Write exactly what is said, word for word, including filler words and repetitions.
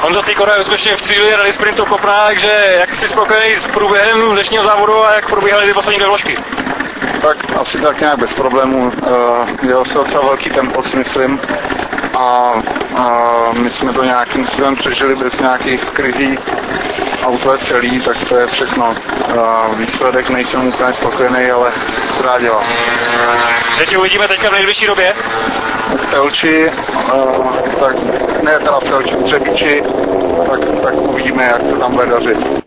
Honzo, ty Kora je úspěšně v cíli rally sprintu Kopná, takže jak jsi spokojený s průběhem dnešního závodu a jak probíhaly ty poslední dvě vložky? Tak asi tak nějak bez problémů. Uh, jel se docela velký tempo, si myslím. A uh, my jsme to nějakým způsobem přežili bez nějakých krizí. Auto je celý, tak to je všechno. Uh, výsledek nejsem úplně spokojený, ale to dá dělat. Kde tě uvidíme teďka v nejbližší době? V Telči, uh, tak ne teda v Telči, v Třebíči, tak, tak uvidíme, jak se tam bude dařit.